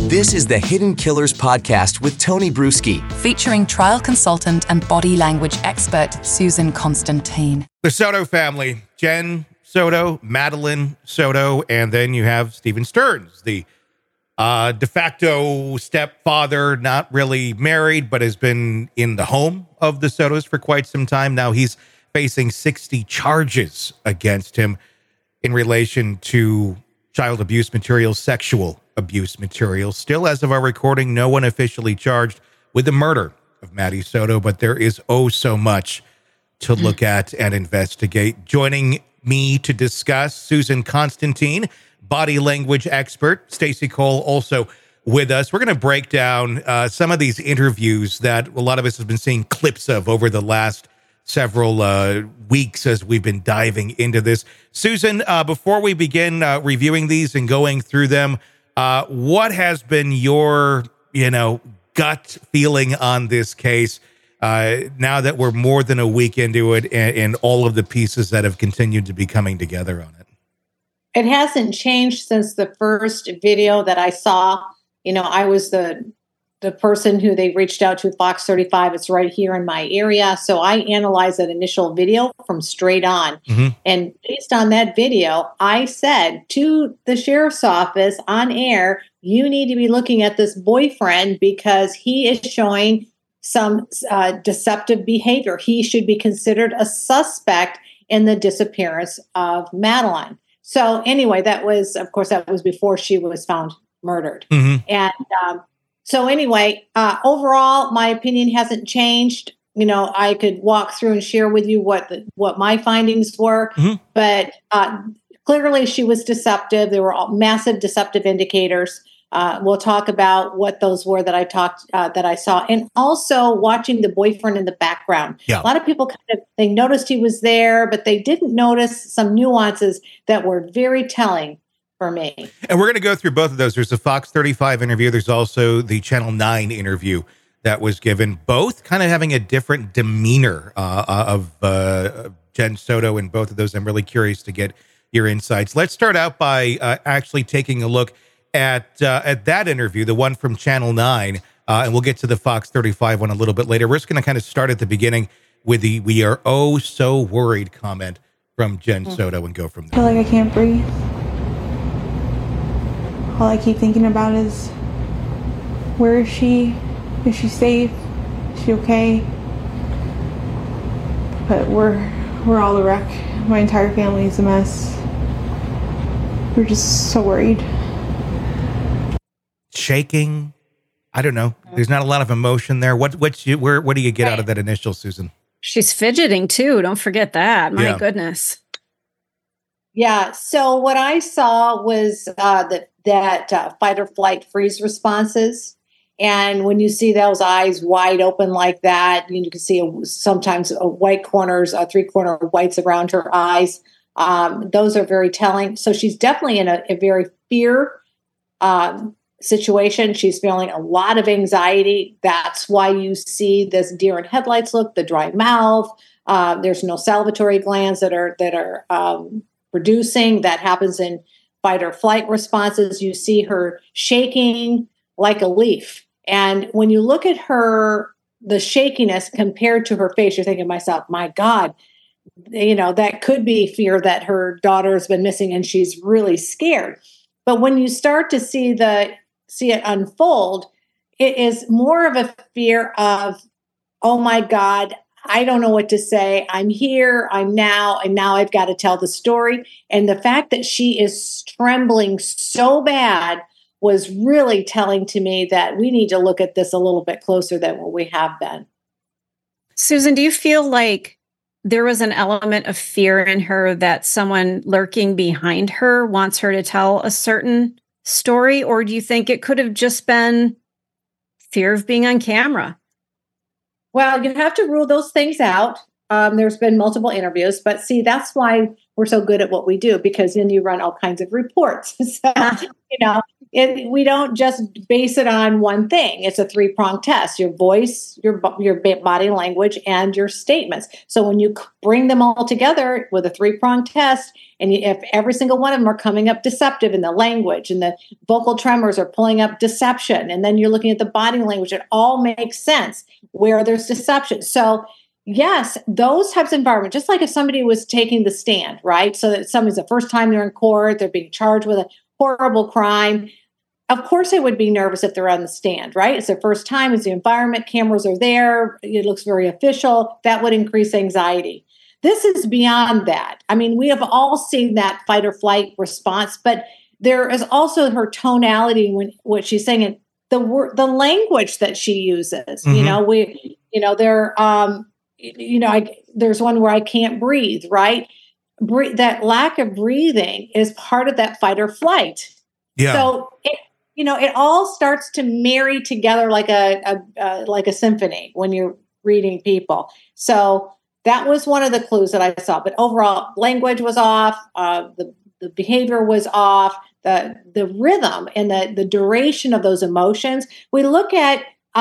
This is the Hidden Killers podcast with Tony Bruschi, featuring trial consultant and body language expert Susan Constantine. The Soto family, Jen Soto, Madeline Soto, and then you have Stephen Stearns, the de facto stepfather, not really married, but has been in the home of the Sotos for quite some time. Now he's facing 60 charges against him in relation to child abuse material, sexual abuse material. Still, as of our recording, no one officially charged with the murder of Maddie Soto, but there is so much to look at and investigate. Joining me to discuss, Susan Constantine, body language expert. Stacey Cole also with us. We're going to break down some of these interviews that a lot of us have been seeing clips of over the last several weeks as we've been diving into this. Susan, before we begin reviewing these and going through them, what has been your, gut feeling on this case now that we're more than a week into it and all of the pieces that have continued to be coming together on it? It hasn't changed since the first video that I saw. I was the person who they reached out to, Fox 35. It's right here in my area. So I analyzed that initial video from straight on. Mm-hmm. And based on that video, I said to the sheriff's office on air, you need to be looking at this boyfriend because he is showing some deceptive behavior. He should be considered a suspect in the disappearance of Madeline. So anyway, that was before she was found murdered. Mm-hmm. And so anyway, overall, my opinion hasn't changed. I could walk through and share with you what my findings were, mm-hmm. but clearly she was deceptive. There were massive deceptive indicators. We'll talk about what those were that I saw, and also watching the boyfriend in the background. Yeah. A lot of people they noticed he was there, but they didn't notice some nuances that were very telling for me. And we're going to go through both of those. There's a Fox 35 interview. There's also the Channel 9 interview that was given, both kind of having a different demeanor of Jen Soto in both of those. I'm really curious to get your insights. Let's start out by actually taking a look at that interview, the one from Channel 9, and we'll get to the Fox 35 one a little bit later. We're just going to kind of start at the beginning with the "we are oh so worried" comment from Jen Soto and go from there. I feel like I can't breathe. All I keep thinking about is, where is she? Is she safe? Is she okay? But we're all a wreck. My entire family is a mess. We're just so worried. Shaking. I don't know. There's not a lot of emotion there. What do you get out of that initial, Susan? She's fidgeting too. Don't forget that. My goodness. Yeah. So what I saw was that fight or flight freeze responses. And when you see those eyes wide open like that, you can see sometimes white corners, 3-corner whites around her eyes. Those are very telling. So she's definitely in a very fear situation. She's feeling a lot of anxiety. That's why you see this deer in headlights look, the dry mouth. There's no salivatory glands that are producing. That happens in fight or flight responses. You see her shaking like a leaf. And when you look at her, the shakiness compared to her face, you're thinking to myself, my God, that could be fear that her daughter has been missing and she's really scared. But when you start to see it unfold, it is more of a fear of, oh my God, I don't know what to say. I'm here, and now I've got to tell the story. And the fact that she is trembling so bad was really telling to me that we need to look at this a little bit closer than what we have been. Susan, do you feel like there was an element of fear in her that someone lurking behind her wants her to tell a certain story? Or do you think it could have just been fear of being on camera? Well, you have to rule those things out. There's been multiple interviews, but see, that's why we're so good at what we do, because then you run all kinds of reports. So, we don't just base it on one thing. It's a 3-pronged test: your voice, your body language, and your statements. So when you bring them all together with a 3-pronged test, and if every single one of them are coming up deceptive in the language, and the vocal tremors are pulling up deception, and then you're looking at the body language, it all makes sense where there's deception. So yes, those types of environments, just like if somebody was taking the stand, right? So that somebody's the first time they're in court, they're being charged with a horrible crime. Of course, they would be nervous if they're on the stand, right? It's their first time. It's the environment. Cameras are there. It looks very official. That would increase anxiety. This is beyond that. I mean, we have all seen that fight or flight response, but there is also her tonality when what she's saying, and the language that she uses. There's one where I can't breathe, right? That lack of breathing is part of that fight or flight. Yeah. So it all starts to marry together like a symphony when you're reading people. So that was one of the clues that I saw. But overall, language was off. The behavior was off. The rhythm and the duration of those emotions. We look at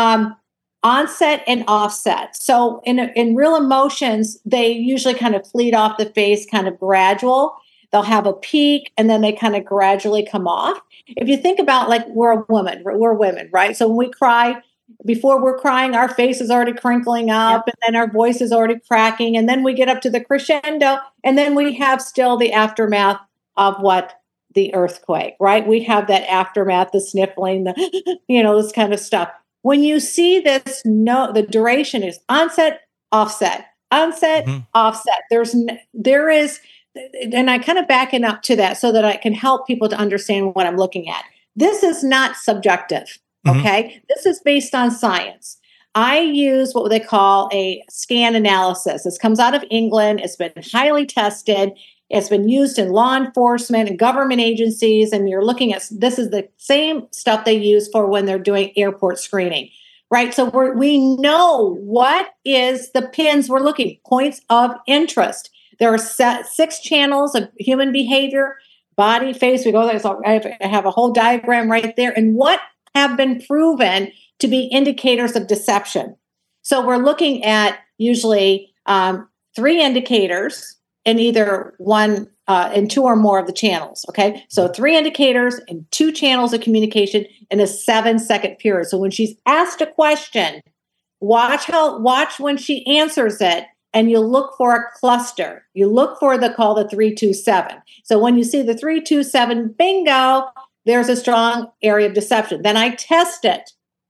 onset and offset. So in real emotions, they usually kind of fleet off the face, kind of gradual. They'll have a peak and then they kind of gradually come off. If you think about, like, we're women, right? So when we cry, before we're crying, our face is already crinkling up, and then our voice is already cracking. And then we get up to the crescendo, and then we have still the aftermath of the earthquake, right? We have that aftermath, the sniffling, this kind of stuff. When you see this, the duration is onset, offset, offset. There is, and I kind of back it up to that so that I can help people to understand what I'm looking at. This is not subjective, okay? This is based on science. I use what they call a scan analysis. This comes out of England. It's been highly tested. It's been used in law enforcement and government agencies. And you're looking at, this is the same stuff they use for when they're doing airport screening, right? So we know what is the pins we're looking, points of interest. There are 6 channels of human behavior, body, face. We go there. So I have a whole diagram right there. And what have been proven to be indicators of deception. So we're looking at usually 3 indicators in either one and 2 or more of the channels. Okay. So 3 indicators and 2 channels of communication in a 7-second period. So when she's asked a question, watch when she answers it. And you look for a cluster. You look for the 3-2-7. So when you see the 3-2-7, bingo, there's a strong area of deception. Then I test it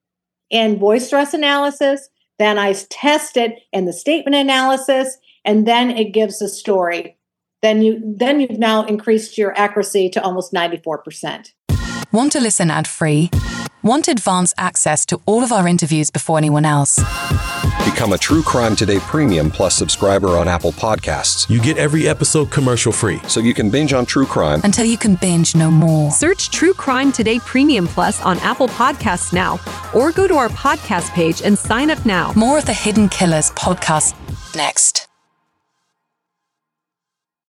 in voice stress analysis. Then I test it in the statement analysis, and then it gives a story. Then you've now increased your accuracy to almost 94%. Want to listen ad-free? Want advanced access to all of our interviews before anyone else? Become a True Crime Today Premium Plus subscriber on Apple Podcasts. You get every episode commercial-free. So you can binge on true crime until you can binge no more. Search True Crime Today Premium Plus on Apple Podcasts now, or go to our podcast page and sign up now. More of the Hidden Killers podcast next.